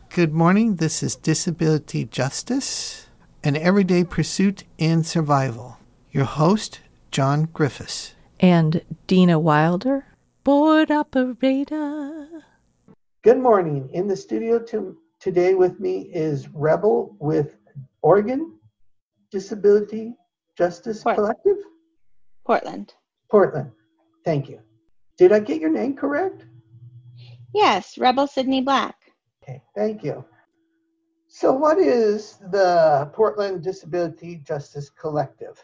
Good morning. This is Disability Justice, an everyday pursuit and survival. Your host, John Griffiths. And Dina Wilder, board operator. Good morning. In the studio today with me is Rebel with Oregon Disability Justice Collective? Portland. Portland. Thank you. Did I get your name correct? Yes, Rebel Sydney Black. Okay, thank you. So what is the Portland Disability Justice Collective?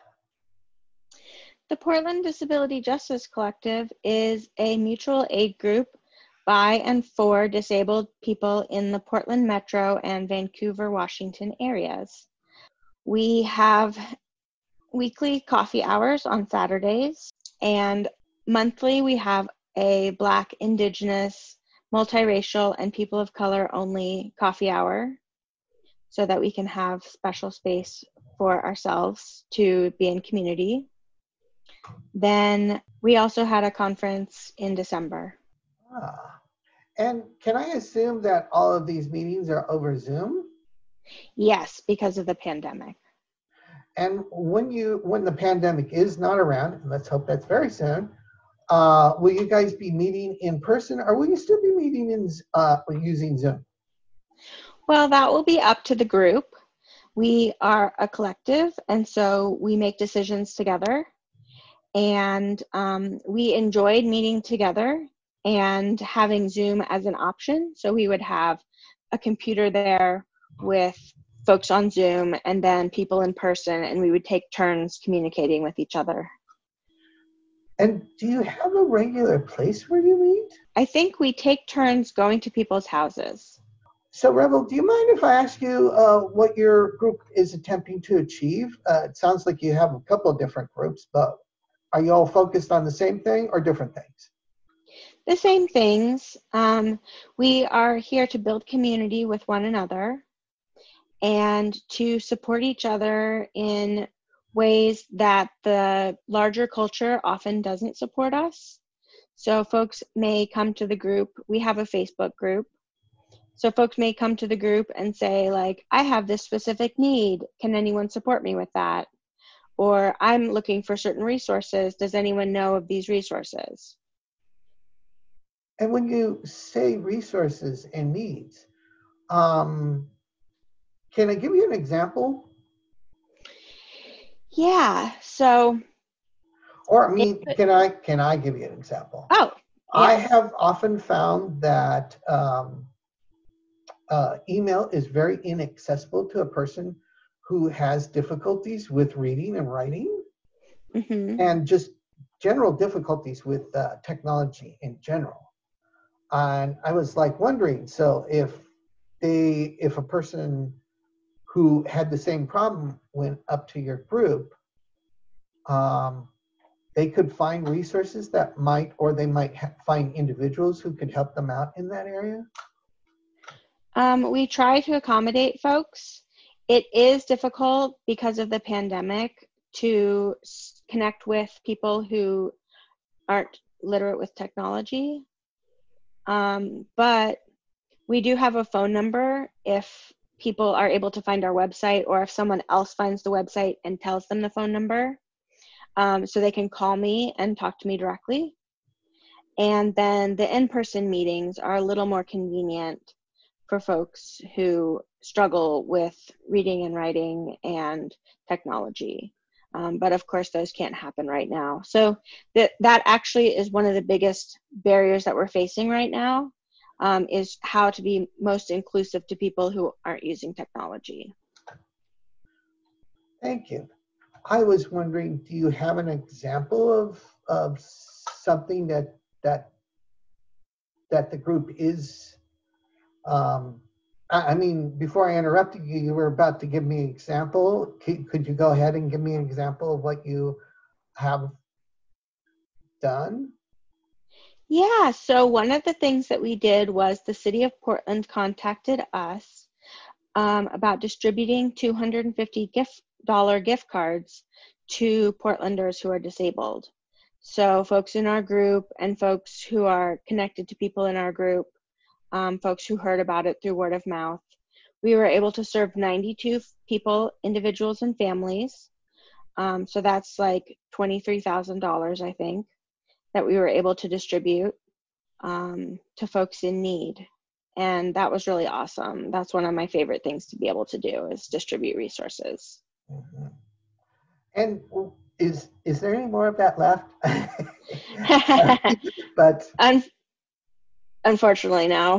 The Portland Disability Justice Collective is a mutual aid group by and for disabled people in the Portland Metro and Vancouver, Washington areas. We have weekly coffee hours on Saturdays, and monthly we have a Black, Indigenous, multiracial, and people of color only coffee hour so that we can have special space for ourselves to be in community. Then we also had a conference in December. And can I assume that all of these meetings are over Zoom? Yes, because of the pandemic. And when the pandemic is not around, and let's hope that's very soon, will you guys be meeting in person, or will you still be meeting using Zoom? Well, that will be up to the group. We are a collective, and so we make decisions together. And we enjoyed meeting together and having Zoom as an option. So we would have a computer there with folks on Zoom and then people in person, and we would take turns communicating with each other. And do you have a regular place where you meet? I think we take turns going to people's houses. So Rebel, do you mind if I ask you what your group is attempting to achieve? It sounds like you have a couple of different groups, but are you all focused on the same thing or different things? The same things. We are here to build community with one another and to support each other in ways that the larger culture often doesn't support us. So folks may come to the group. We have a Facebook group. So folks may come to the group and say, like, I have this specific need. Can anyone support me with that? Or I'm looking for certain resources. Does anyone know of these resources? And when you say resources and needs, can I give you an example? Yeah, so. Or can I give you an example? Oh, yes. I have often found that email is very inaccessible to a person who has difficulties with reading and writing, and just general difficulties with technology in general. And I was like wondering, so if a person who had the same problem went up to your group, they could find resources that might find individuals who could help them out in that area? We try to accommodate folks. It is difficult because of the pandemic to connect with people who aren't literate with technology. But we do have a phone number if people are able to find our website, or if someone else finds the website and tells them the phone number, so they can call me and talk to me directly. And then the in-person meetings are a little more convenient for folks who struggle with reading and writing and technology. But of course, those can't happen right now. So that actually is one of the biggest barriers that we're facing right now, is how to be most inclusive to people who aren't using technology. Thank you. I was wondering, do you have an example of something that the group is? Before I interrupted you, you were about to give me an example. Could you go ahead and give me an example of what you have done? Yeah, so one of the things that we did was the city of Portland contacted us about distributing $250 gift cards to Portlanders who are disabled. So folks in our group and folks who are connected to people in our group folks who heard about it through word of mouth. We were able to serve 92 people, individuals and families. So that's like $23,000, I think, that we were able to distribute to folks in need. And that was really awesome. That's one of my favorite things to be able to do, is distribute resources. Mm-hmm. And is there any more of that left? But unfortunately, no.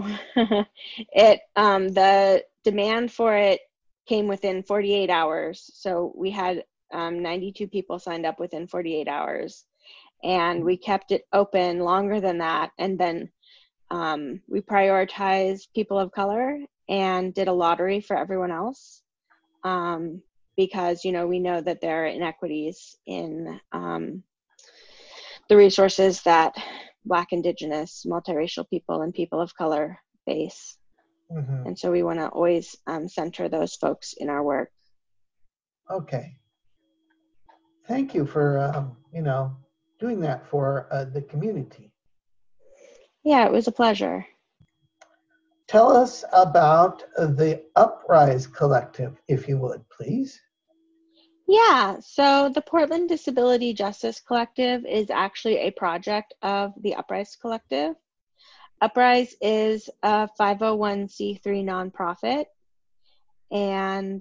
The demand for it came within 48 hours. So we had 92 people signed up within 48 hours, and we kept it open longer than that. And then we prioritized people of color and did a lottery for everyone else, because, you know, we know that there are inequities in the resources that Black, Indigenous, multiracial people, and people of color face. Mm-hmm. And so we want to always center those folks in our work. Okay. Thank you for, doing that for the community. Yeah, it was a pleasure. Tell us about the Uprise Collective, if you would, please. Yeah, so the Portland Disability Justice Collective is actually a project of the Uprise Collective. Uprise is a 501c3 nonprofit, and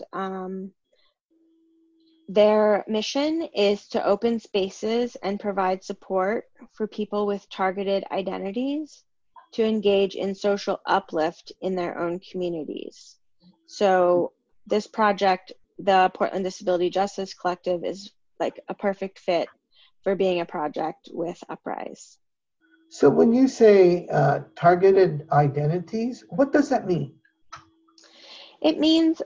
their mission is to open spaces and provide support for people with targeted identities to engage in social uplift in their own communities. So this project, the Portland Disability Justice Collective, is like a perfect fit for being a project with Uprise. So when you say targeted identities, what does that mean? It means,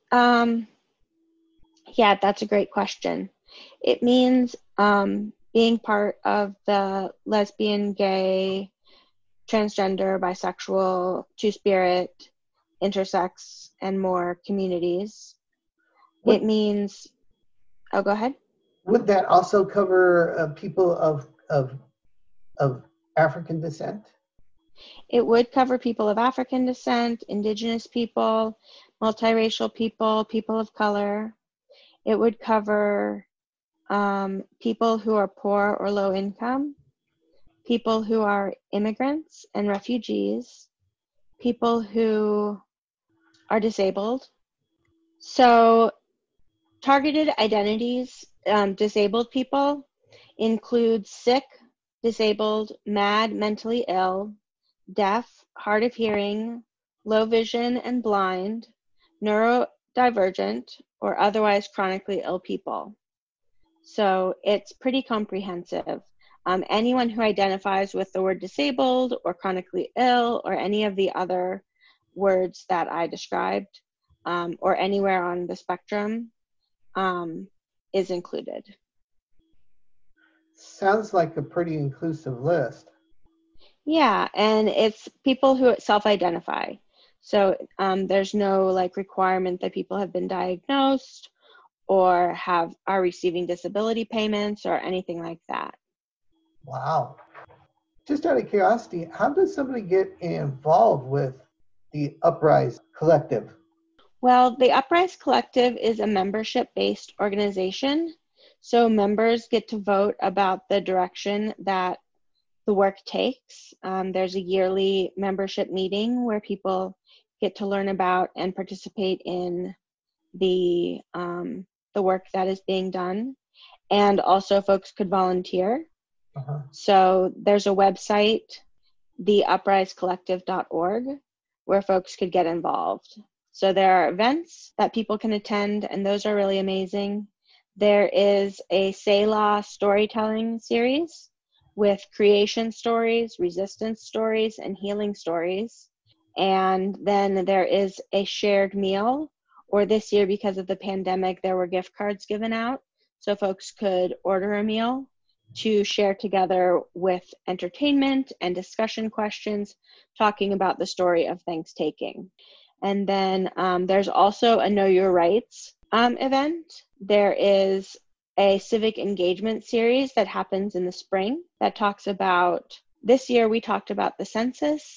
yeah, that's a great question. It means being part of the lesbian, gay, transgender, bisexual, two-spirit, intersex, and more communities. It means, oh, go ahead. Would that also cover people of African descent? It would cover people of African descent, Indigenous people, multiracial people, people of color. It would cover people who are poor or low income, people who are immigrants and refugees, people who are disabled. So targeted identities, disabled people, include sick, disabled, mad, mentally ill, deaf, hard of hearing, low vision and blind, neurodivergent, or otherwise chronically ill people. So it's pretty comprehensive. Anyone who identifies with the word disabled or chronically ill or any of the other words that I described, or anywhere on the spectrum, is included. Sounds like a pretty inclusive list. Yeah, and it's people who self-identify. So there's no like requirement that people have been diagnosed or are receiving disability payments or anything like that. Wow. Just out of curiosity, how does somebody get involved with the Uprise Collective? Well, the Uprise Collective is a membership-based organization. So members get to vote about the direction that the work takes. There's a yearly membership meeting where people get to learn about and participate in the work that is being done. And also folks could volunteer. Uh-huh. So there's a website, theuprisecollective.org, where folks could get involved. So there are events that people can attend, and those are really amazing. There is a Selah storytelling series with creation stories, resistance stories, and healing stories. And then there is a shared meal, or this year, because of the pandemic, there were gift cards given out. So folks could order a meal to share together with entertainment and discussion questions, talking about the story of Thanksgiving. And then there's also a Know Your Rights event. There is a civic engagement series that happens in the spring that talks about, this year we talked about the census,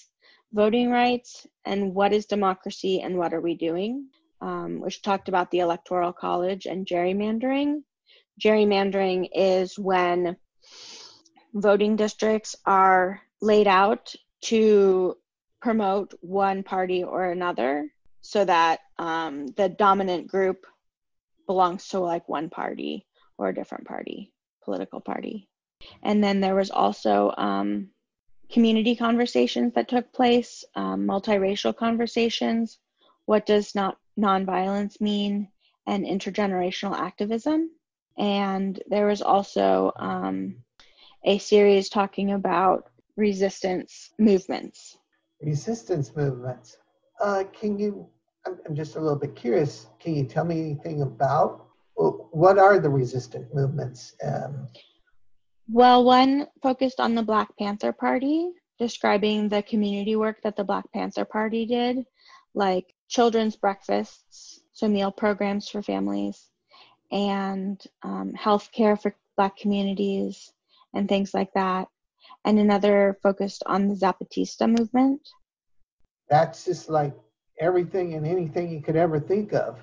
voting rights, and what is democracy and what are we doing, which talked about the Electoral College and gerrymandering. Gerrymandering is when voting districts are laid out to promote one party or another so that the dominant group belongs to like one party or a different party, political party. And then there was also community conversations that took place, multiracial conversations, what does nonviolence mean, and intergenerational activism. And there was also a series talking about resistance movements. Resistance movements. I'm just a little bit curious, can you tell me anything about, what are the resistant movements? Well, one focused on the Black Panther Party, describing the community work that the Black Panther Party did, like children's breakfasts, so meal programs for families, and health care for Black communities, and things like that. And another focused on the Zapatista movement. That's just like everything and anything you could ever think of.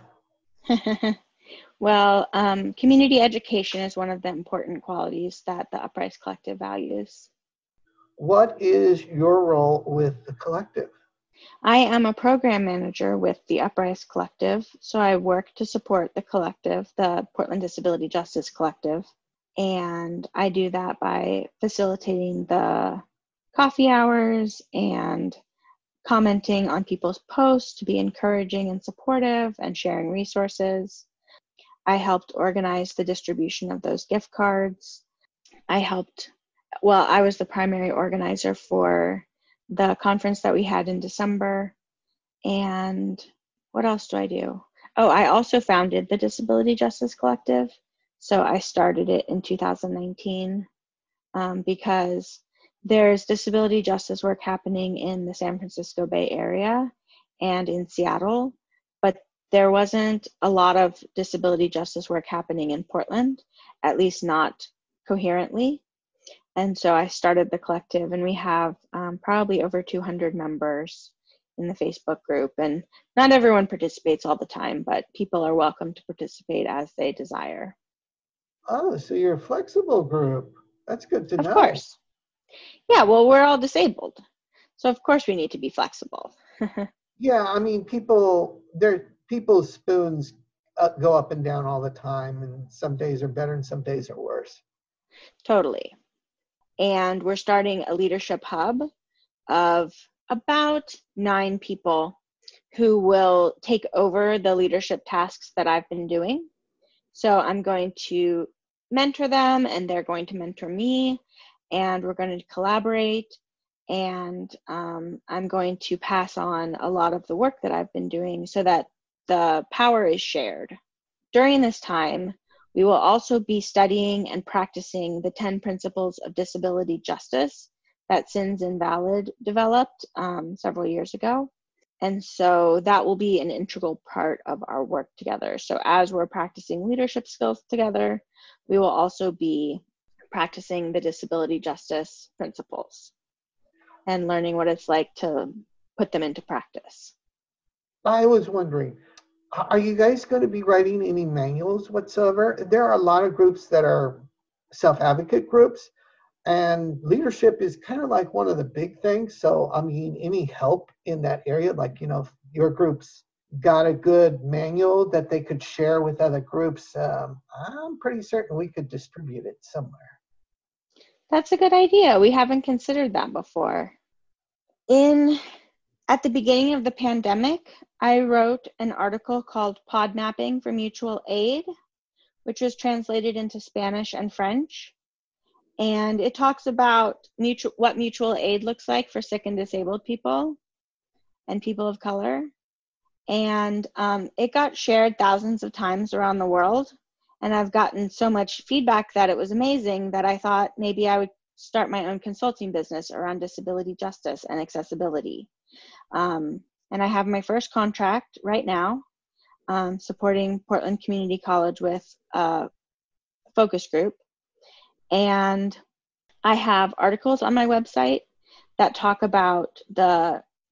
Well, community education is one of the important qualities that the Uprise Collective values. What is your role with the collective? I am a program manager with the Uprise Collective, so I work to support the collective, the Portland Disability Justice Collective, and I do that by facilitating the coffee hours and commenting on people's posts to be encouraging and supportive and sharing resources. I helped organize the distribution of those gift cards. I was the primary organizer for the conference that we had in December. And what else do I do? Oh, I also founded the Disability Justice Collective. So I started it in 2019 because there's disability justice work happening in the San Francisco Bay Area and in Seattle, but there wasn't a lot of disability justice work happening in Portland, at least not coherently. And so I started the collective, and we have probably over 200 members in the Facebook group. And not everyone participates all the time, but people are welcome to participate as they desire. Oh, so you're a flexible group. That's good to know. Of course. Yeah, well, we're all disabled. So of course we need to be flexible. Yeah, I mean, people's spoons go up and down all the time, and some days are better and some days are worse. Totally. And we're starting a leadership hub of about 9 people who will take over the leadership tasks that I've been doing. So I'm going to mentor them, and they're going to mentor me, and we're going to collaborate, and I'm going to pass on a lot of the work that I've been doing so that the power is shared. During this time, we will also be studying and practicing the 10 principles of disability justice that Sins Invalid developed several years ago. And so that will be an integral part of our work together. So as we're practicing leadership skills together, we will also be practicing the disability justice principles and learning what it's like to put them into practice. I was wondering, are you guys going to be writing any manuals whatsoever? There are a lot of groups that are self-advocate groups, and leadership is kind of like one of the big things. So, I mean, any help in that area, like, if your group's got a good manual that they could share with other groups, I'm pretty certain we could distribute it somewhere. That's a good idea. We haven't considered that before. At the beginning of the pandemic, I wrote an article called Pod Mapping for Mutual Aid, which was translated into Spanish and French. And it talks about what mutual aid looks like for sick and disabled people and people of color. And it got shared thousands of times around the world. And I've gotten so much feedback that it was amazing that I thought maybe I would start my own consulting business around disability justice and accessibility. And I have my first contract right now, supporting Portland Community College with a focus group. And I have articles on my website that talk about the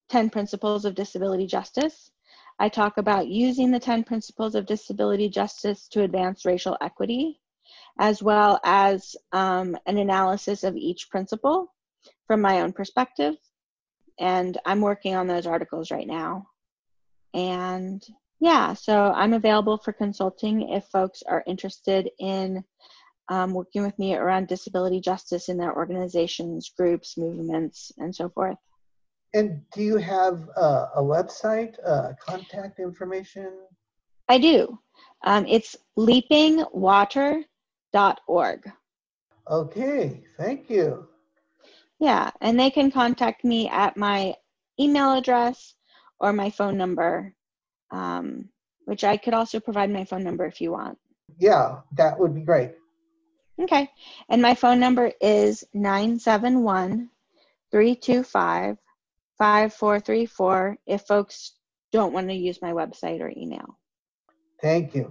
10 Principles of Disability Justice. I talk about using the 10 Principles of Disability Justice to advance racial equity, as well as an analysis of each principle from my own perspective. And I'm working on those articles right now. And yeah, so I'm available for consulting if folks are interested in working with me around disability justice in their organizations, groups, movements, and so forth. And do you have a website, contact information? I do. It's leapingwater.org. Okay, thank you. Yeah, and they can contact me at my email address or my phone number, which I could also provide my phone number if you want. Yeah, that would be great. Okay, and my phone number is 971-325-5434 if folks don't want to use my website or email. Thank you.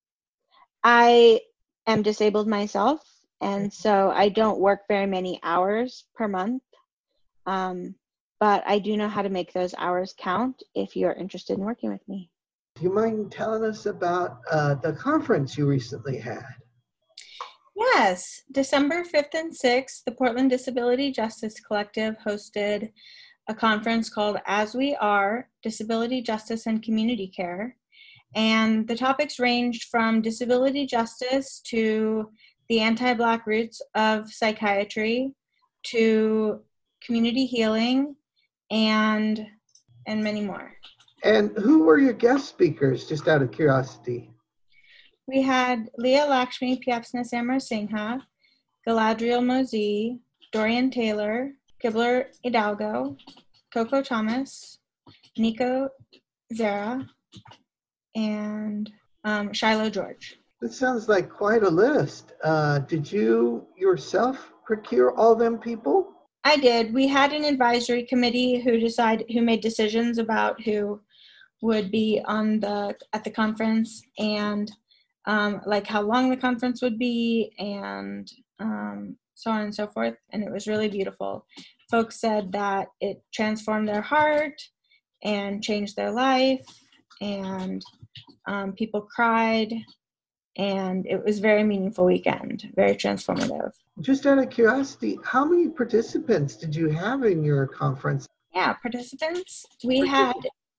I am disabled myself, and so I don't work very many hours per month, but I do know how to make those hours count if you're interested in working with me. Do you mind telling us about the conference you recently had? Yes, December 5th and 6th, the Portland Disability Justice Collective hosted a conference called As We Are, Disability Justice and Community Care. And the topics ranged from disability justice to the anti-Black roots of psychiatry to community healing and many more. And who were your guest speakers, just out of curiosity? We had Leah Lakshmi Piapsna Samarasinha, Galadriel Mosee, Dorian Taylor, Kibler Hidalgo, Coco Thomas, Nico Zara, and Shiloh George. That sounds like quite a list. Did you yourself procure all them people? I did. We had an advisory committee who made decisions about who would be at the conference and like how long the conference would be and so on and so forth. And it was really beautiful. Folks said that it transformed their heart and changed their life, and people cried, and it was a very meaningful weekend, very transformative. Just out of curiosity, how many participants did you have in your conference? Yeah, participants. We had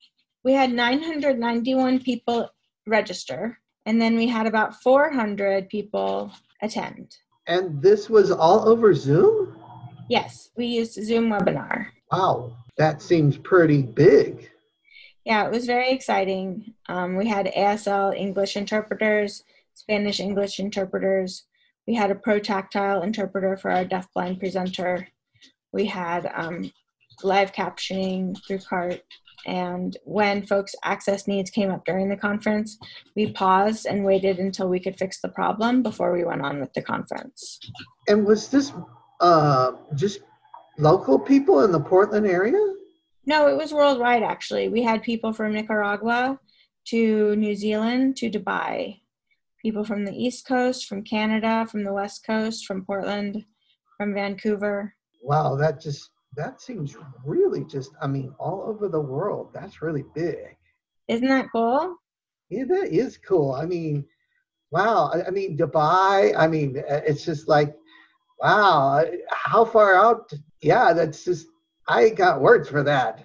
991 people register, and then we had about 400 people attend. And this was all over Zoom? Yes, we used Zoom webinar. Wow, that seems pretty big. Yeah, it was very exciting. We had ASL English interpreters, Spanish English interpreters. We had a pro-tactile interpreter for our deafblind presenter. We had live captioning through CART. And when folks' access needs came up during the conference, we paused and waited until we could fix the problem before we went on with the conference. And was this just local people in the Portland area? No, it was worldwide, actually. We had people from Nicaragua to New Zealand to Dubai, people from the East Coast, from Canada, from the West Coast, from Portland, from Vancouver. Wow, that seems really all over the world. That's really big. Isn't that cool? Yeah, that is cool. Wow. Dubai, it's just like, wow, how far out? Yeah, that's just, I ain't got words for that.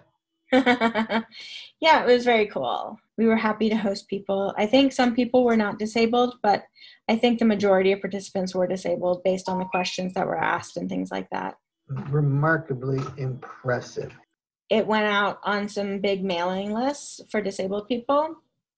Yeah, it was very cool. We were happy to host people. I think some people were not disabled, but I think the majority of participants were disabled based on the questions that were asked and things like that. Remarkably impressive. It went out on some big mailing lists for disabled people.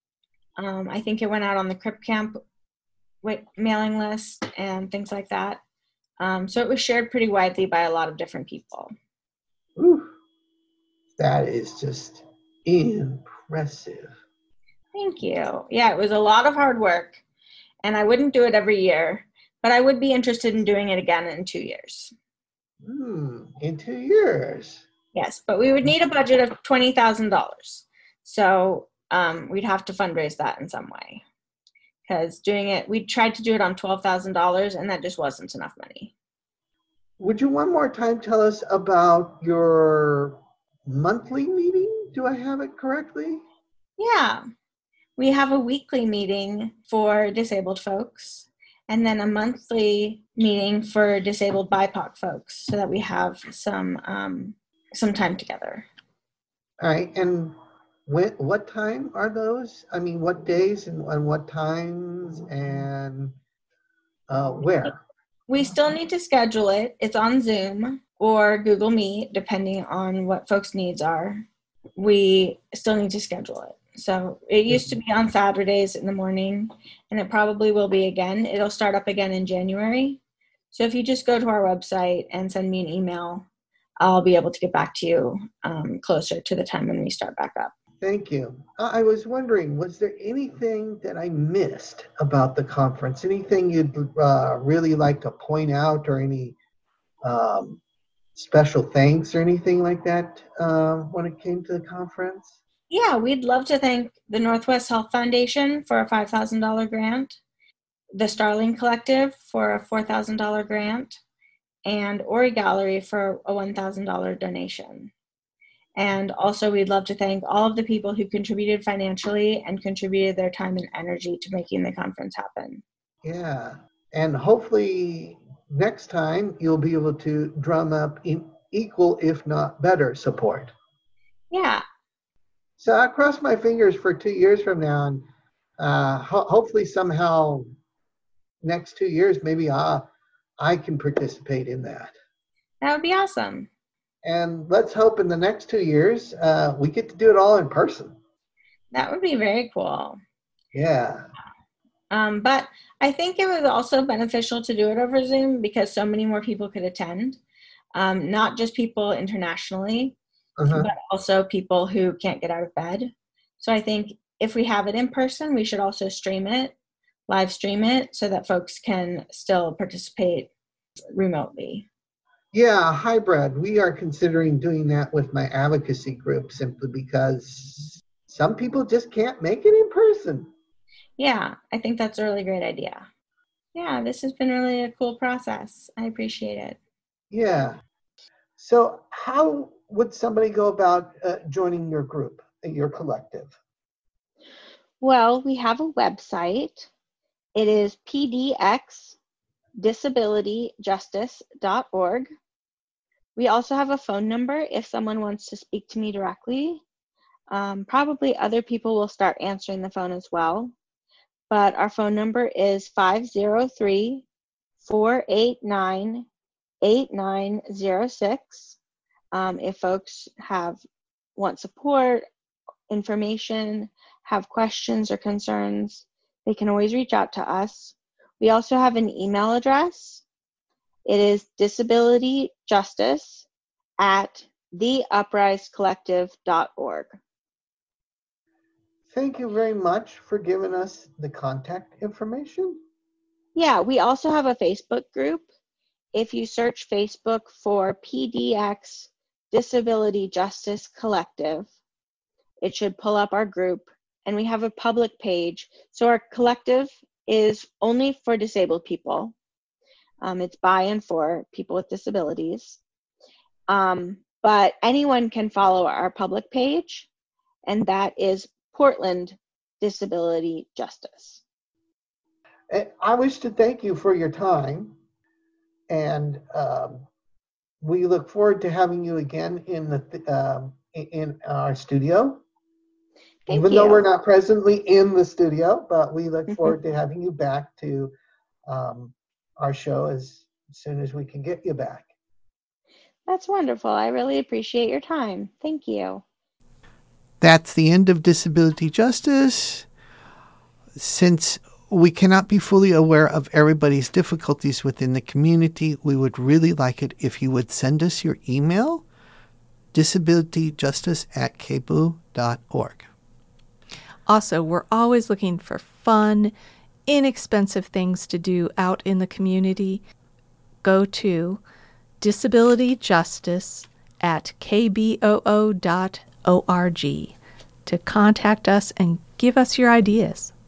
I think it went out on the Crip Camp mailing list and things like that. So it was shared pretty widely by a lot of different people. Ooh, that is just impressive. Thank you. Yeah, it was a lot of hard work, and I wouldn't do it every year, but I would be interested in doing it again in 2 years. In 2 years? Yes, but we would need a budget of $20,000. So we'd have to fundraise that in some way. Because we tried to do it on $12,000, and that just wasn't enough money. Would you one more time tell us about your monthly meeting. Do I have it correctly? Yeah. We have a weekly meeting for disabled folks and then a monthly meeting for disabled BIPOC folks so that we have some time together. All right. And what time are those? I mean, what days and what times and where? We still need to schedule it. It's on Zoom or Google Meet, depending on what folks' needs are. We still need to schedule it. So it used to be on Saturdays in the morning, and it probably will be again. It'll start up again in January. So if you just go to our website and send me an email, I'll be able to get back to you closer to the time when we start back up. Thank you. I was wondering, was there anything that I missed about the conference? Anything you'd really like to point out, or any special thanks or anything like that when it came to the conference? Yeah, we'd love to thank the Northwest Health Foundation for a $5,000 grant, the Starling Collective for a $4,000 grant, and Ori Gallery for a $1,000 donation. And also, we'd love to thank all of the people who contributed financially and contributed their time and energy to making the conference happen. Yeah, and hopefully next time you'll be able to drum up equal, if not better, support. Yeah. So I cross my fingers for 2 years from now, and hopefully somehow next 2 years, maybe I can participate in that. That would be awesome. And let's hope in the next 2 years, we get to do it all in person. That would be very cool. Yeah. But I think it was also beneficial to do it over Zoom because so many more people could attend, not just people internationally, but also people who can't get out of bed. So I think if we have it in person, we should also live stream it, so that folks can still participate remotely. Yeah, hybrid. We are considering doing that with my advocacy group simply because some people just can't make it in person. Yeah, I think that's a really great idea. Yeah, this has been really a cool process. I appreciate it. Yeah. So how would somebody go about joining your group, your collective? Well, we have a website. It is pdxdisabilityjustice.org. We also have a phone number if someone wants to speak to me directly. Probably other people will start answering the phone as well. But our phone number is 503-489-8906. If folks want support, information, have questions or concerns, they can always reach out to us. We also have an email address. It is disabilityjustice@theuprisecollective.org. Thank you very much for giving us the contact information. Yeah, we also have a Facebook group. If you search Facebook for PDX Disability Justice Collective, it should pull up our group, and we have a public page. So our collective is only for disabled people. It's by and for people with disabilities. But anyone can follow our public page, and that is Portland Disability Justice. I wish to thank you for your time, and we look forward to having you again in our studio. Even though we're not presently in the studio, but we look forward to having you back to our show as soon as we can get you back. That's wonderful. I really appreciate your time. Thank you. That's the end of Disability Justice. Since we cannot be fully aware of everybody's difficulties within the community, we would really like it if you would send us your email, disabilityjustice@kbu.org. Also, we're always looking for fun, inexpensive things to do out in the community. Go to disabilityjustice@kboo.org to contact us and give us your ideas.